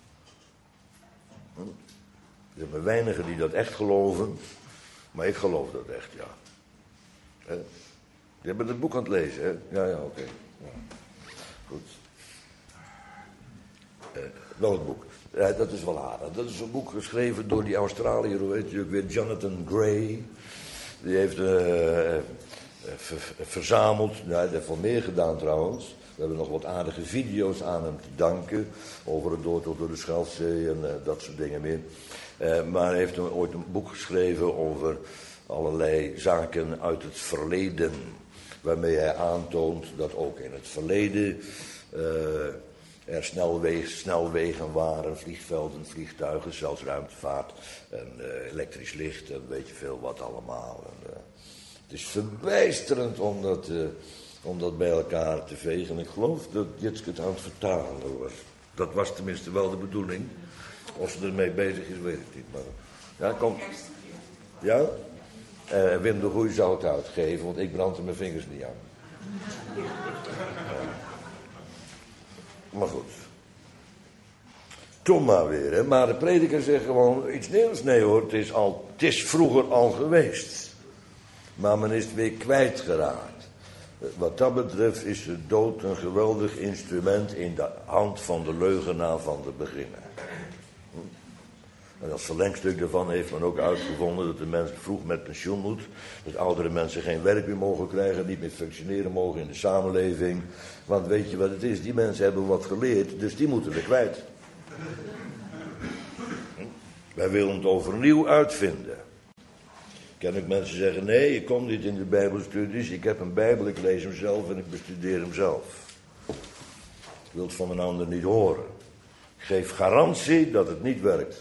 Er zijn maar weinigen die dat echt geloven, maar ik geloof dat echt, ja. Je bent het boek aan het lezen, hè? Ja, oké. Ja. Goed. Welk boek? Dat is wel aardig. Dat is een boek geschreven door die Australiër, hoe heet je ook weer, Jonathan Gray. Die heeft verzameld, nou, hij heeft wel meer gedaan trouwens. We hebben nog wat aardige video's aan hem te danken. Over het doortocht door de Schelfzee en dat soort dingen meer. Maar hij heeft ooit een boek geschreven over allerlei zaken uit het verleden. Waarmee hij aantoont dat ook in het verleden er snelwegen waren, vliegvelden, vliegtuigen, zelfs ruimtevaart en elektrisch licht en weet je veel wat allemaal. En, het is verbijsterend om dat bij elkaar te vegen. Ik geloof dat Jitske het aan het vertalen was. Dat was tenminste wel de bedoeling. Of ze ermee bezig is, weet ik niet. Maar ja, kom. Ja? Wim de Goeie zou het uitgeven, want ik brand er mijn vingers niet aan. Maar goed. Toen maar weer, hè. Maar de prediker zegt gewoon iets nieuws. Nee hoor, het is vroeger al geweest. Maar men is het weer kwijtgeraakt. Wat dat betreft is de dood een geweldig instrument in de hand van de leugenaar van de beginner. En als verlengstuk daarvan heeft men ook uitgevonden dat de mens vroeg met pensioen moet. Dat oudere mensen geen werk meer mogen krijgen, niet meer functioneren mogen in de samenleving. Want weet je wat het is? Die mensen hebben wat geleerd, dus die moeten we kwijt. Wij willen het overnieuw uitvinden. Ken ik mensen zeggen, nee, ik kom niet in de Bijbelstudies. Ik heb een Bijbel, ik lees hem zelf en ik bestudeer hem zelf. Ik wil het van een ander niet horen. Ik geef garantie dat het niet werkt.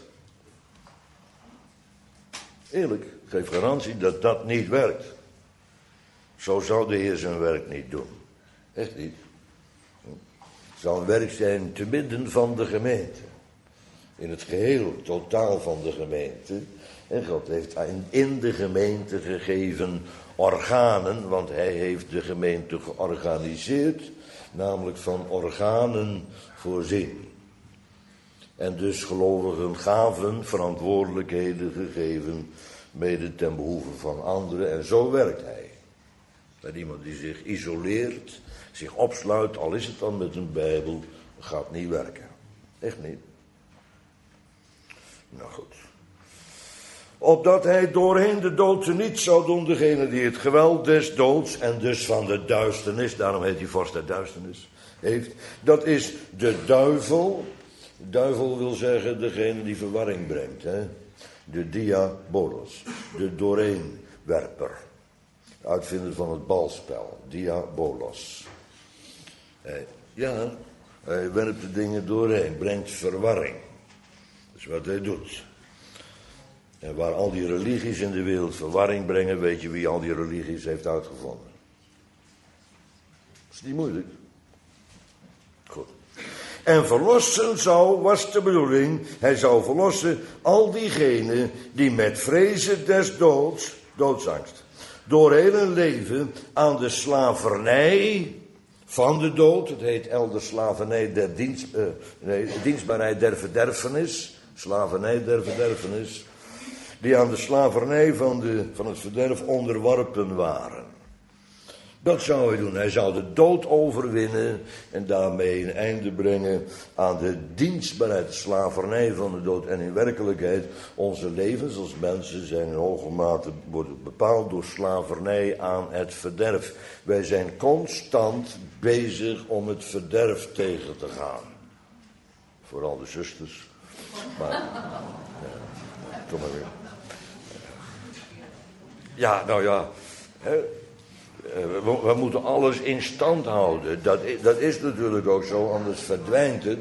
Eerlijk, ik geef garantie dat dat niet werkt. Zo zou de Heer zijn werk niet doen. Echt niet. Het zou een werk zijn te midden van de gemeente. In het geheel, totaal van de gemeente. En God heeft in de gemeente gegeven organen, want hij heeft de gemeente georganiseerd, namelijk van organen voorzien. En dus gelovigen gaven verantwoordelijkheden gegeven, mede ten behoeve van anderen. En zo werkt hij. Met iemand die zich isoleert, zich opsluit, al is het dan met een Bijbel, gaat niet werken. Echt niet. Nou goed. Opdat hij doorheen de dood teniet zou doen, degene die het geweld des doods en dus van de duisternis, daarom heet hij vorst der duisternis, heeft. Dat is de duivel. De duivel wil zeggen degene die verwarring brengt. Hè? De diabolos, de doorheenwerper. De uitvinder van het balspel, diabolos. Ja, hij werpt de dingen doorheen, brengt verwarring. Dat is wat hij doet. En waar al die religies in de wereld verwarring brengen, weet je wie al die religies heeft uitgevonden. Dat is niet moeilijk. Goed. En verlossen was de bedoeling, hij zou verlossen al diegenen die met vrezen des doods, doodsangst, door heel hun leven aan de slavernij van de dood, het heet elders slavernij der dienstbaarheid der verderfenis, slavernij der verderfenis, die aan de slavernij van het verderf onderworpen waren. Dat zou hij doen. Hij zou de dood overwinnen en daarmee een einde brengen aan de dienstbaarheid, de slavernij van de dood. En in werkelijkheid, onze levens als mensen zijn in hoge mate worden bepaald door slavernij aan het verderf. Wij zijn constant bezig om het verderf tegen te gaan. Vooral de zusters. Maar, kom maar weer. Ja, nou ja. We moeten alles in stand houden. Dat is natuurlijk ook zo, anders verdwijnt het.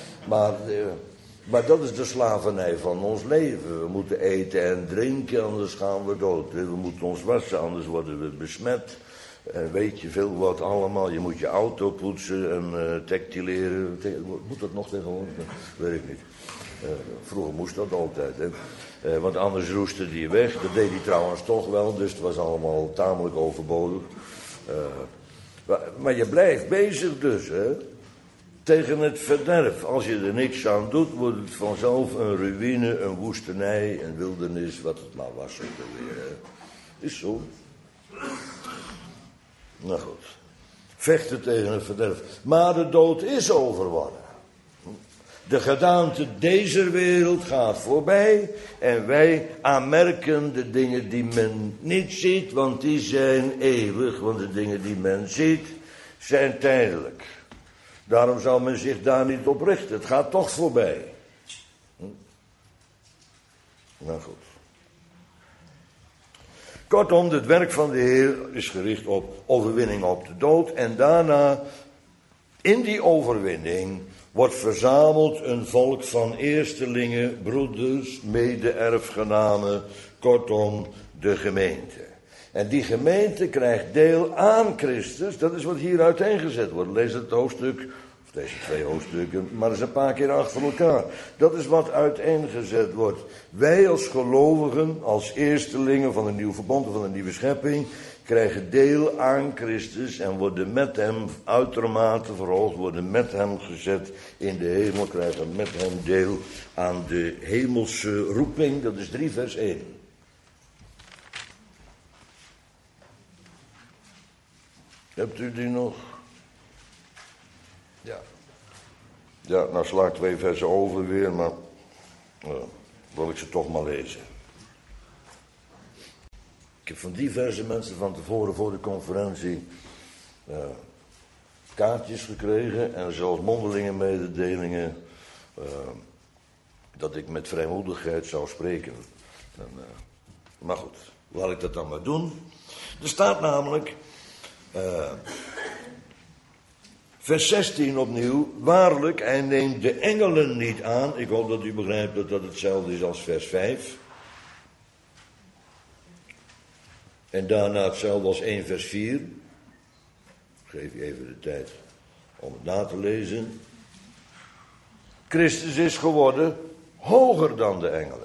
Maar dat is de slavernij van ons leven. We moeten eten en drinken, anders gaan we dood. We moeten ons wassen, anders worden we besmet. Weet je veel wat allemaal. Je moet je auto poetsen en textileren. Moet dat nog tegenwoordig? Weet ik niet. Vroeger moest dat altijd, hè. Want anders roestte die weg. Dat deed hij trouwens toch wel, dus het was allemaal tamelijk overbodig. Maar je blijft bezig dus, hè. Tegen het verderf. Als je er niks aan doet, wordt het vanzelf een ruïne, een woestenij, een wildernis, wat het maar was ook weer, hè. Is zo. Nou goed. Vechten tegen het verderf. Maar de dood is overwonnen. De gedaante deze wereld gaat voorbij en wij aanmerken de dingen die men niet ziet, want die zijn eeuwig, want de dingen die men ziet zijn tijdelijk. Daarom zou men zich daar niet op richten, het gaat toch voorbij. Nou goed. Kortom, het werk van de Heer is gericht op overwinning op de dood en daarna in die overwinning wordt verzameld een volk van eerstelingen, broeders, mede-erfgenamen, kortom de gemeente. En die gemeente krijgt deel aan Christus, dat is wat hier uiteengezet wordt. Lees het hoofdstuk, of deze 2 hoofdstukken, maar eens een paar keer achter elkaar. Dat is wat uiteengezet wordt. Wij als gelovigen, als eerstelingen van een nieuw verbond, van een nieuwe schepping, krijgen deel aan Christus en worden met hem uitermate verhoogd, worden met hem gezet in de hemel, krijgen met hem deel aan de hemelse roeping. Dat is 3 vers 1. Hebt u die nog? Ja. Ja, nou sla ik 2 versen over weer, maar wil ik ze toch maar lezen. Ik heb van diverse mensen van tevoren voor de conferentie kaartjes gekregen en zelfs mondelinge mededelingen dat ik met vrijmoedigheid zou spreken. Maar goed, laat ik dat dan maar doen. Er staat namelijk, vers 16 opnieuw, waarlijk, hij neemt de engelen niet aan. Ik hoop dat u begrijpt dat dat hetzelfde is als vers 5. En daarna hetzelfde als 1 vers 4. Ik geef je even de tijd om het na te lezen. Christus is geworden hoger dan de engelen.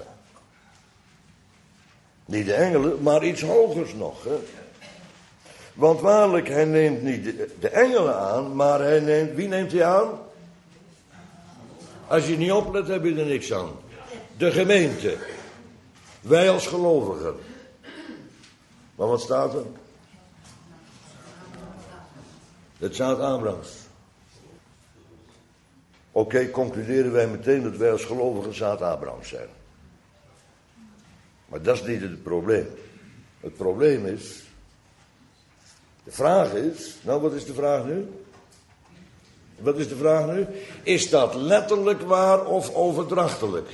Niet de engelen, maar iets hogers nog. Hè? Want waarlijk, hij neemt niet de engelen aan, maar wie neemt hij aan? Als je niet oplet, heb je er niks aan. De gemeente. Wij als gelovigen. Maar wat staat er? Het zaad Abrahams. Oké, concluderen wij meteen dat wij als gelovigen zaad Abrahams zijn. Maar dat is niet het probleem. Het probleem is, de vraag is, nou wat is de vraag nu? Wat is de vraag nu? Is dat letterlijk waar of overdrachtelijk?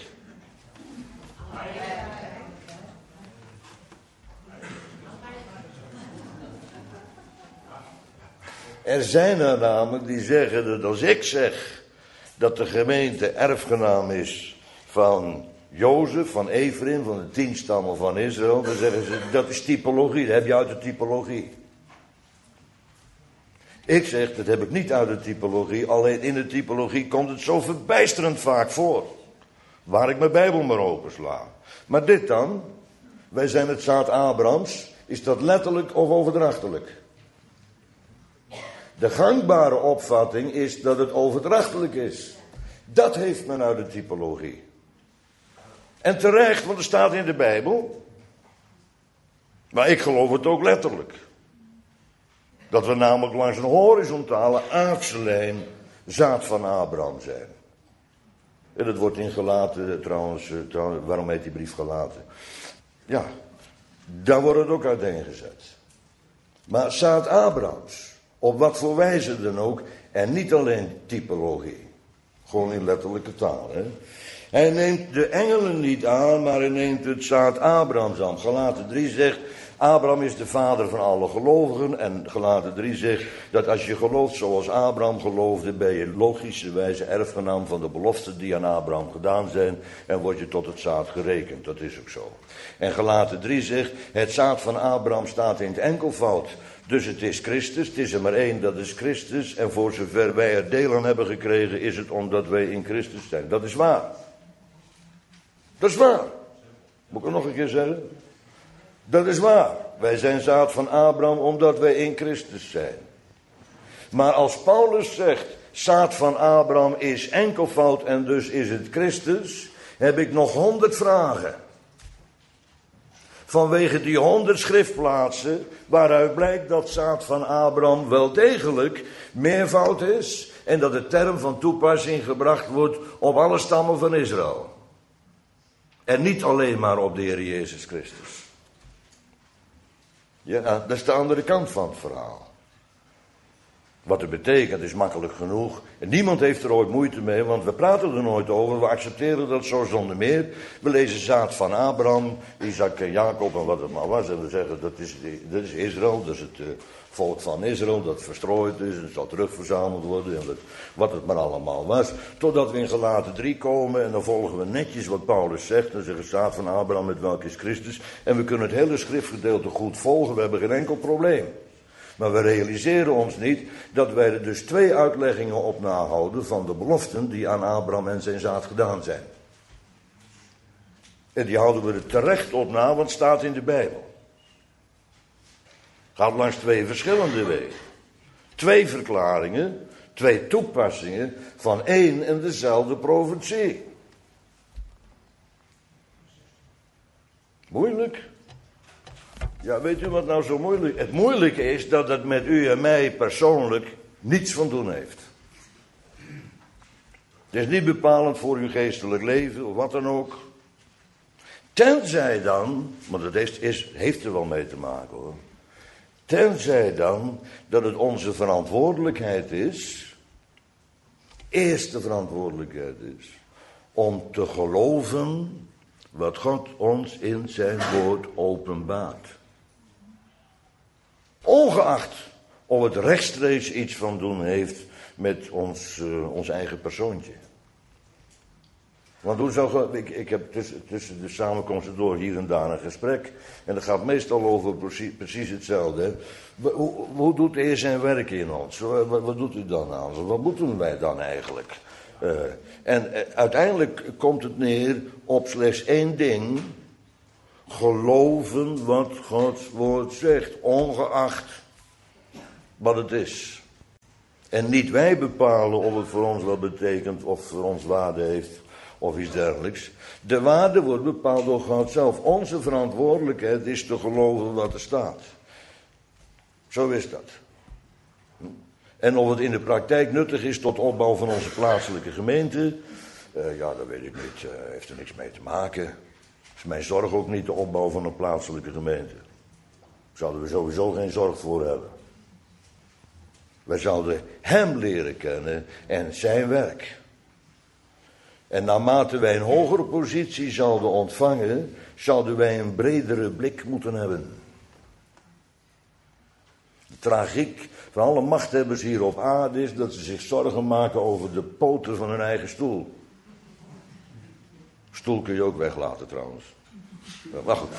Er zijn er namelijk die zeggen dat als ik zeg dat de gemeente erfgenaam is van Jozef, van Efraïm, van de 10 stammen van Israël, dan zeggen ze dat is typologie, dat heb je uit de typologie. Ik zeg, dat heb ik niet uit de typologie, alleen in de typologie komt het zo verbijsterend vaak voor. Waar ik mijn Bijbel maar opensla. Maar dit dan, wij zijn het zaad Abrahams, is dat letterlijk of overdrachtelijk? De gangbare opvatting is dat het overdrachtelijk is. Dat heeft men uit de typologie. En terecht, want er staat in de Bijbel. Maar ik geloof het ook letterlijk. Dat we namelijk langs een horizontale aardse lijn zaad van Abraham zijn. En dat wordt in Galaten trouwens, waarom heet die brief Galaten? Ja, daar wordt het ook uiteengezet. Maar zaad Abrahams, op wat voor wijze dan ook, en niet alleen typologie. Gewoon in letterlijke taal, hè. Hij neemt de engelen niet aan, maar hij neemt het zaad Abrahams aan. Galaten 3 zegt, Abraham is de vader van alle gelovigen. En Galaten 3 zegt dat als je gelooft zoals Abraham geloofde, ben je logischerwijze erfgenaam van de beloften die aan Abraham gedaan zijn. En word je tot het zaad gerekend. Dat is ook zo. En Galaten 3 zegt, het zaad van Abraham staat in het enkelvoud. Dus het is Christus, het is er maar één, dat is Christus. En voor zover wij er deel aan hebben gekregen, is het omdat wij in Christus zijn. Dat is waar. Dat is waar. Moet ik het nog een keer zeggen? Dat is waar. Wij zijn zaad van Abraham omdat wij in Christus zijn. Maar als Paulus zegt, zaad van Abraham is enkelvoud en dus is het Christus, heb ik nog 100 vragen. Vanwege die 100 schriftplaatsen, waaruit blijkt dat zaad van Abraham wel degelijk meervoud is en dat de term van toepassing gebracht wordt op alle stammen van Israël. En niet alleen maar op de Heer Jezus Christus. Ja, dat is de andere kant van het verhaal. Wat het betekent is makkelijk genoeg. En niemand heeft er ooit moeite mee, want we praten er nooit over. We accepteren dat zo zonder meer. We lezen zaad van Abraham, Isaac en Jacob en wat het maar was. En we zeggen dat is Israël, dat is het volk van Israël dat verstrooid is en zal terugverzameld worden. En wat het maar allemaal was. Totdat we in Galaten 3 komen en dan volgen we netjes wat Paulus zegt. Dan zeggen we zaad van Abraham met welk is Christus. En we kunnen het hele schriftgedeelte goed volgen, we hebben geen enkel probleem. Maar we realiseren ons niet dat wij er dus 2 uitleggingen op nahouden van de beloften die aan Abraham en zijn zaad gedaan zijn. En die houden we er terecht op na, want het staat in de Bijbel. Gaat langs 2 verschillende wegen. 2 verklaringen, 2 toepassingen van één en dezelfde profetie. Moeilijk. Ja, weet u wat nou zo moeilijk is? Het moeilijke is dat het met u en mij persoonlijk niets van doen heeft. Het is niet bepalend voor uw geestelijk leven of wat dan ook. Tenzij dan, want het heeft er wel mee te maken hoor. Tenzij dan dat het onze verantwoordelijkheid is, eerste verantwoordelijkheid is, om te geloven wat God ons in zijn woord openbaart. Ongeacht of het rechtstreeks iets van doen heeft met ons eigen persoontje. Want hoe zou ik heb tussen de samenkomsten door hier en daar een gesprek. En dat gaat meestal over precies hetzelfde. Hoe doet de Heer zijn werk in ons? Wat doet u dan aan ons? Wat moeten wij dan eigenlijk? En uiteindelijk komt het neer op slechts één ding. Geloven wat Gods woord zegt. Ongeacht wat het is. En niet wij bepalen of het voor ons wat betekent of voor ons waarde heeft. Of iets dergelijks. De waarde wordt bepaald door God zelf. Onze verantwoordelijkheid is te geloven wat er staat. Zo is dat. En of het in de praktijk nuttig is tot opbouw van onze plaatselijke gemeente. Ja, dat weet ik niet. Heeft er niks mee te maken. Is mijn zorg ook niet de opbouw van een plaatselijke gemeente. Zouden we sowieso geen zorg voor hebben. Wij zouden hem leren kennen en zijn werk. En naarmate wij een hogere positie zouden ontvangen, zouden wij een bredere blik moeten hebben. De tragiek van alle machthebbers hier op aarde is dat ze zich zorgen maken over de poten van hun eigen stoel. Stoel kun je ook weglaten trouwens. Maar goed.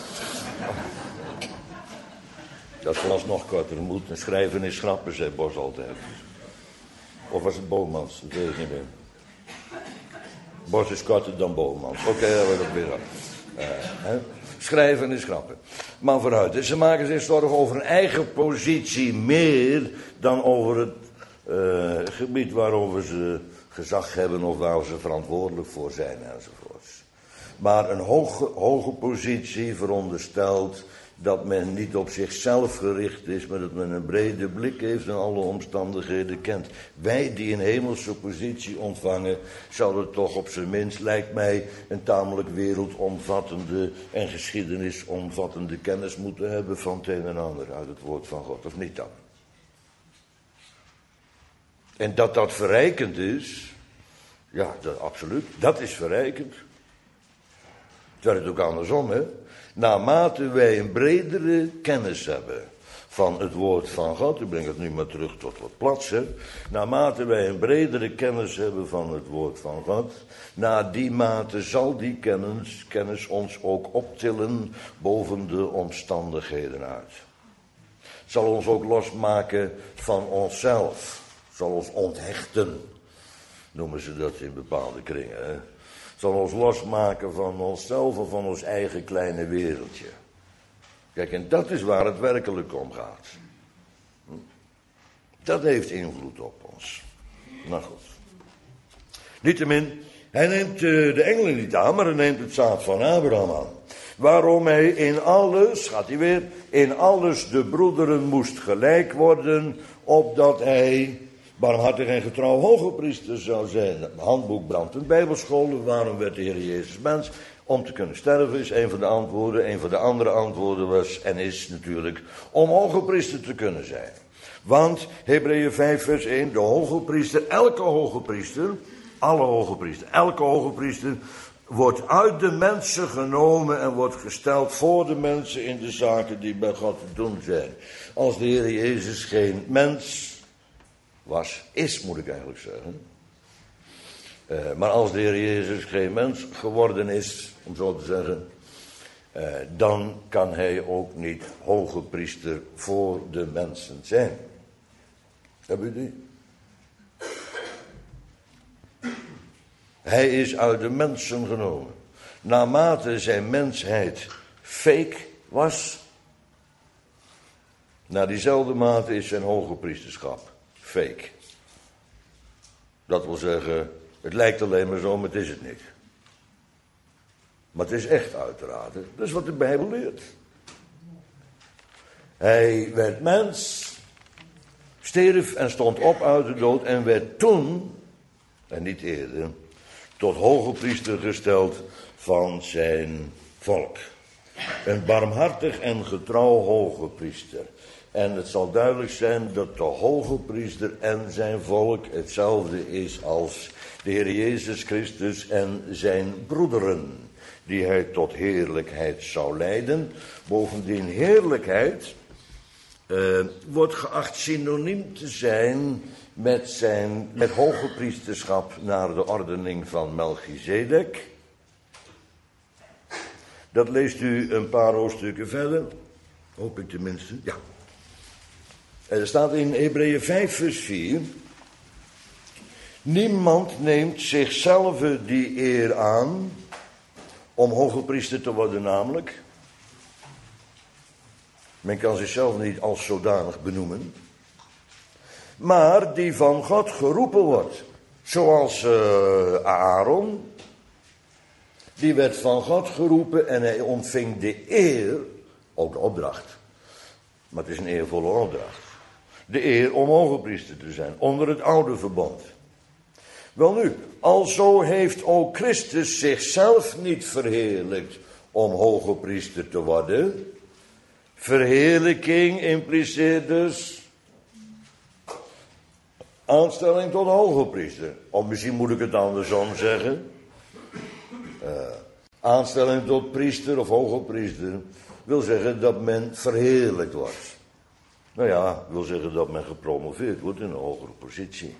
Dat is vooralsnog korter moet. En schrijven is schrappen, zei Bos altijd. Of was het Boomans? Dat weet ik niet meer. Bos is korter dan Boomans. Oké, dat wordt ook weer schrijven is schrappen. Maar vooruit. Dus ze maken zich zorgen over hun eigen positie meer dan over het gebied waarover ze gezag hebben of waar ze verantwoordelijk voor zijn enzovoorts. Maar een hoge positie veronderstelt dat men niet op zichzelf gericht is, maar dat men een brede blik heeft en alle omstandigheden kent. Wij die een hemelse positie ontvangen, zouden toch op zijn minst, lijkt mij, een tamelijk wereldomvattende en geschiedenisomvattende kennis moeten hebben van het een en ander uit het woord van God, of niet dan? En dat dat verrijkend is, ja, absoluut, dat is verrijkend. Het werkt ook andersom, hè. Naarmate wij een bredere kennis hebben van het woord van God, ik breng het nu maar terug tot wat platser. Naarmate wij een bredere kennis hebben van het woord van God, na die mate zal die kennis ons ook optillen boven de omstandigheden uit. Zal ons ook losmaken van onszelf, zal ons onthechten, noemen ze dat in bepaalde kringen, hè. Zal ons losmaken van onszelf of van ons eigen kleine wereldje. Kijk, en dat is waar het werkelijk om gaat. Dat heeft invloed op ons. Nou goed. Niettemin, hij neemt de engelen niet aan, maar hij neemt het zaad van Abraham aan. Waarom hij in alles, gaat hij weer, in alles de broederen moest gelijk worden, opdat hij barmhartig en getrouw hogepriester zou zijn. Handboek Brandend Bijbelscholen. Waarom werd de Heer Jezus mens? Om te kunnen sterven is een van de antwoorden. Een van de andere antwoorden was en is natuurlijk om hogepriester te kunnen zijn. Want Hebreeën 5 vers 1, de hogepriester, elke hogepriester, elke hogepriester wordt uit de mensen genomen en wordt gesteld voor de mensen in de zaken die bij God te doen zijn. Als de Heer Jezus geen mens is, moet ik eigenlijk zeggen. Maar als de Heer Jezus geen mens geworden is, om zo te zeggen, dan kan hij ook niet hoge priester voor de mensen zijn. Hebben u die? Hij is uit de mensen genomen. Naarmate zijn mensheid fake was, naar diezelfde mate is zijn hoge priesterschap fake. Dat wil zeggen, het lijkt alleen maar zo, maar het is het niet. Maar het is echt uiteraard. Dat is wat de Bijbel leert. Hij werd mens, stierf en stond op uit de dood en werd toen, en niet eerder, tot hoge priester gesteld van zijn volk. Een barmhartig en getrouw hoge priester. En het zal duidelijk zijn dat de hoge priester en zijn volk hetzelfde is als de Heer Jezus Christus en zijn broederen, die hij tot heerlijkheid zou leiden. Bovendien heerlijkheid wordt geacht synoniem te zijn met hoge priesterschap naar de ordening van Melchizedek. Dat leest u een paar hoofdstukken verder, hoop ik tenminste, ja. Er staat in Hebreeën 5 vers 4... Niemand neemt zichzelf die eer aan om hoge priester te worden namelijk. Men kan zichzelf niet als zodanig benoemen. Maar die van God geroepen wordt. Zoals Aaron. Die werd van God geroepen en hij ontving de eer, ook de opdracht. Maar het is een eervolle opdracht. De eer om hoge priester te zijn, onder het oude verbond. Welnu, alzo heeft ook Christus zichzelf niet verheerlijkt om hoge priester te worden. Verheerlijking impliceert dus aanstelling tot hoge priester. Of misschien moet ik het andersom zeggen. Aanstelling tot priester of hoge priester wil zeggen dat men verheerlijkt wordt. Nou ja, wil zeggen dat men gepromoveerd wordt in een hogere positie.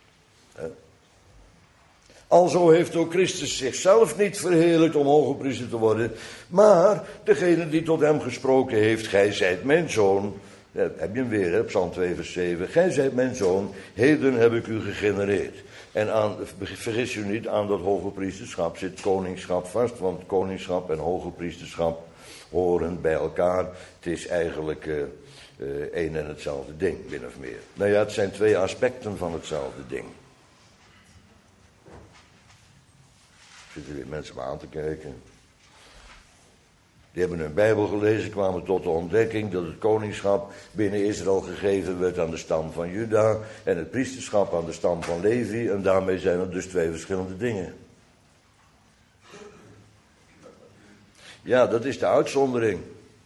Alzo heeft ook Christus zichzelf niet verheerlijkt om hoge priester te worden, maar degene die tot hem gesproken heeft, gij zijt mijn zoon, heb je hem weer, hè, Psalm 2 vers 7, gij zijt mijn zoon, heden heb ik u gegenereerd. En vergis u niet, aan dat hoge priesterschap zit koningschap vast, want koningschap en hoge priesterschap horen bij elkaar. Het is eigenlijk één en hetzelfde ding, min of meer. Nou ja, het zijn twee aspecten van hetzelfde ding. Zitten weer mensen aan te kijken. Die hebben hun Bijbel gelezen, kwamen tot de ontdekking dat het koningschap binnen Israël gegeven werd aan de stam van Juda en het priesterschap aan de stam van Levi, en daarmee zijn er dus twee verschillende dingen. Ja, dat is de uitzondering.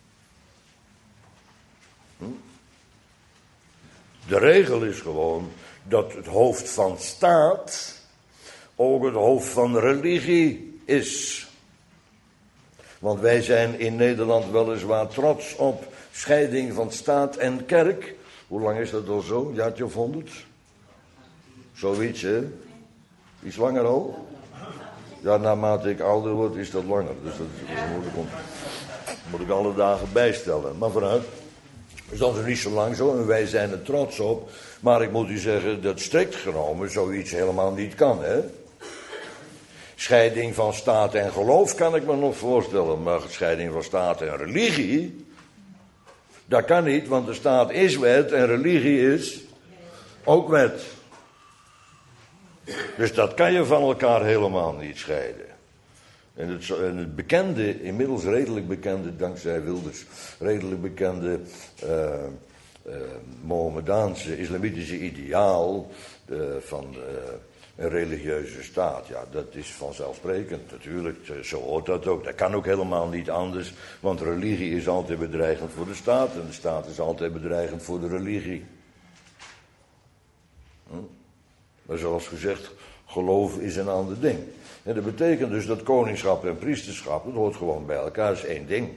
De regel is gewoon dat het hoofd van staat ook het hoofd van religie is. Want wij zijn in Nederland weliswaar trots op scheiding van staat en kerk. Hoe lang is dat al zo? Jaartje of 100? Zoiets, hè? Iets langer al? Ja, naarmate ik ouder word is dat langer. Dus dat moet ik alle dagen bijstellen. Maar vooruit. Dus dat is niet zo lang zo en wij zijn er trots op. Maar ik moet u zeggen dat strikt genomen zoiets helemaal niet kan, hè? Scheiding van staat en geloof kan ik me nog voorstellen, maar scheiding van staat en religie, dat kan niet, want de staat is wet en religie is ook wet. Dus dat kan je van elkaar helemaal niet scheiden. En het bekende, inmiddels redelijk bekende, dankzij Wilders, redelijk bekende Mohammedaanse, islamitische ideaal van een religieuze staat, ja, dat is vanzelfsprekend, natuurlijk, zo hoort dat ook. Dat kan ook helemaal niet anders, want religie is altijd bedreigend voor de staat en de staat is altijd bedreigend voor de religie. Maar zoals gezegd, geloof is een ander ding. En dat betekent dus dat koningschap en priesterschap, dat hoort gewoon bij elkaar, is één ding.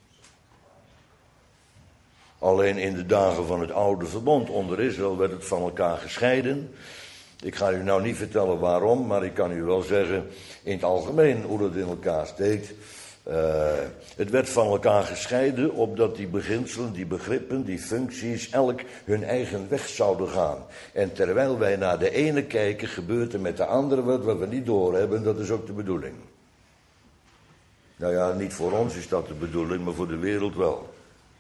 Alleen in de dagen van het oude verbond onder Israël werd het van elkaar gescheiden. Ik ga u nou niet vertellen waarom, maar ik kan u wel zeggen in het algemeen hoe dat in elkaar steekt. Het werd van elkaar gescheiden opdat die beginselen, die begrippen, die functies elk hun eigen weg zouden gaan. En terwijl wij naar de ene kijken, gebeurt er met de andere wat we niet doorhebben, dat is ook de bedoeling. Nou ja, niet voor ons is dat de bedoeling, maar voor de wereld wel.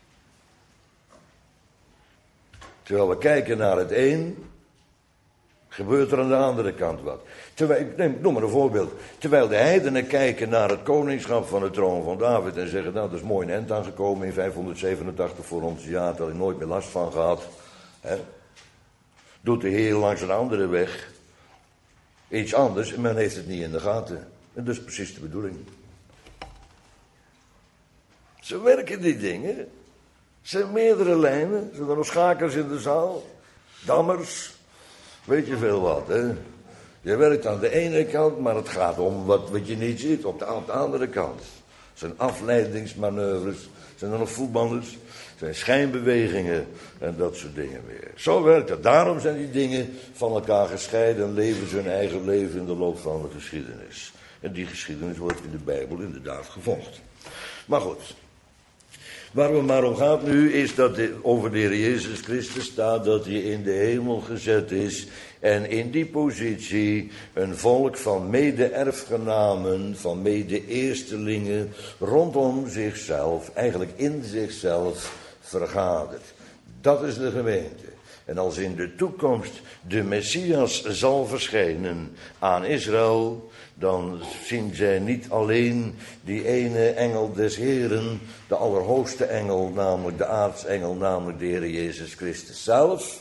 Terwijl we kijken naar het een, gebeurt er aan de andere kant wat. Noem maar een voorbeeld. Terwijl de heidenen kijken naar het koningschap van de troon van David en zeggen, nou, dat is mooi een eind aangekomen in 587 voor ons jaar, daar heb ik nooit meer last van gehad. Hè? Doet de Heer langs een andere weg iets anders en men heeft het niet in de gaten. En dat is precies de bedoeling. Zo werken die dingen. zijn meerdere lijnen. Zijn er nog schakers in de zaal? Dammers? Weet je veel wat, hè? Je werkt aan de ene kant, maar het gaat om wat je niet ziet op de andere kant. Het zijn afleidingsmanoeuvres. Zijn er nog voetballers? Het zijn schijnbewegingen en dat soort dingen weer. Zo werkt het. Daarom zijn die dingen van elkaar gescheiden en leven ze hun eigen leven in de loop van de geschiedenis. En die geschiedenis wordt in de Bijbel inderdaad gevolgd. Maar goed. Waar het maar om gaat nu is dat over de Heer Jezus Christus staat dat hij in de hemel gezet is. En in die positie een volk van mede-erfgenamen, van mede-eerstelingen rondom zichzelf, eigenlijk in zichzelf vergadert. Dat is de gemeente. En als in de toekomst de Messias zal verschijnen aan Israël, dan zien zij niet alleen die ene engel des Heren, de allerhoogste engel, namelijk de aartsengel, namelijk de Heer Jezus Christus zelf.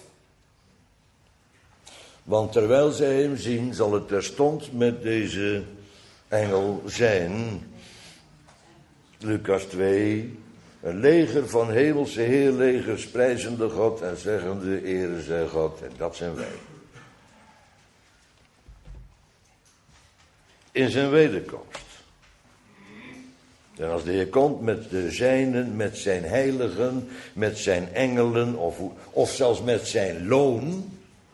Want terwijl zij hem zien, zal het terstond met deze engel zijn. Lucas 2, een leger van hemelse heerlegers, prijzende God en zeggende, ere zij God, en dat zijn wij. In zijn wederkomst. En als de Heer komt met de zijnen, met zijn heiligen, met zijn engelen, of zelfs met zijn loon,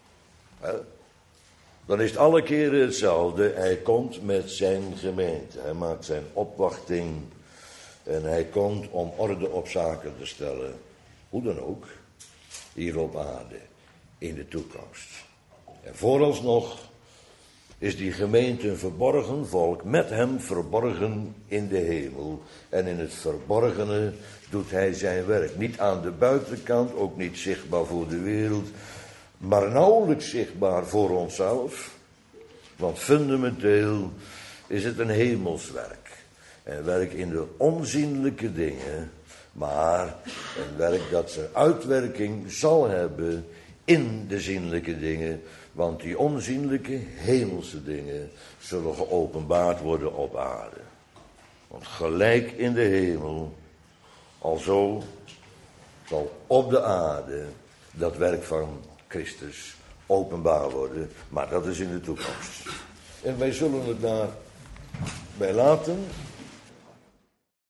dan is het alle keren hetzelfde. Hij komt met zijn gemeente. Hij maakt zijn opwachting. En hij komt om orde op zaken te stellen. Hoe dan ook. Hier op aarde. In de toekomst. En vooralsnog is die gemeente een verborgen volk. Met hem verborgen in de hemel. En in het verborgene doet hij zijn werk. Niet aan de buitenkant. Ook niet zichtbaar voor de wereld. Maar nauwelijks zichtbaar voor onszelf. Want fundamenteel is het een hemelswerk. Een werk in de onzienlijke dingen. Maar een werk dat zijn uitwerking zal hebben in de zienlijke dingen. Want die onzienlijke hemelse dingen zullen geopenbaard worden op aarde. Want gelijk in de hemel, alzo zal op de aarde dat werk van Christus openbaar worden, maar dat is in de toekomst. En wij zullen het daarbij laten.